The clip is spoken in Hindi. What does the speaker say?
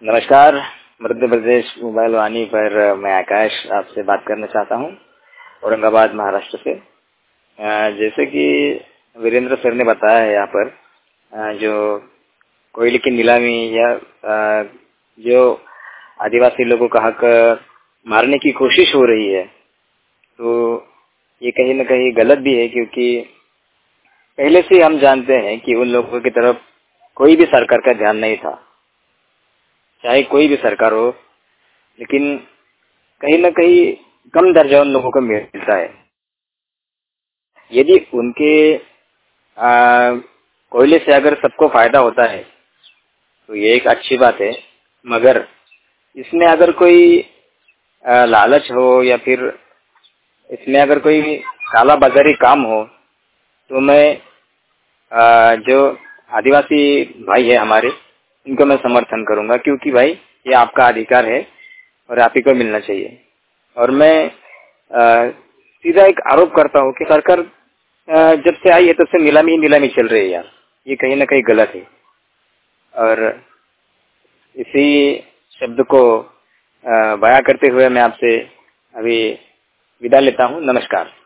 नमस्कार। मध्य प्रदेश मोबाइल वाणी पर मैं आकाश आपसे बात करना चाहता हूँ, औरंगाबाद महाराष्ट्र से। जैसे कि वीरेंद्र सर ने बताया है, यहाँ पर जो कोयले की नीलामी या जो आदिवासी लोगों का हक मारने की कोशिश हो रही है, तो ये कहीं न कहीं गलत भी है, क्योंकि पहले से हम जानते हैं कि उन लोगों की तरफ कोई भी सरकार का ध्यान नहीं था, चाहे कोई भी सरकार हो। लेकिन कहीं न कहीं कम दर्जा उन लोगों को मिलता है। यदि उनके कोयले से अगर सबको फायदा होता है तो ये एक अच्छी बात है, मगर इसमें अगर कोई लालच हो या फिर इसमें अगर कोई काला बाजारी काम हो, तो मैं जो आदिवासी भाई है हमारे, इनको मैं समर्थन करूंगा, क्योंकि भाई ये आपका अधिकार है और आप ही को मिलना चाहिए। और मैं सीधा एक आरोप करता हूँ कि सरकार जब से आई है तब से नीलामी ही नीलामी चल रही है यार। ये कहीं ना कहीं गलत है। और इसी शब्द को बयां करते हुए मैं आपसे अभी विदा लेता हूँ। नमस्कार।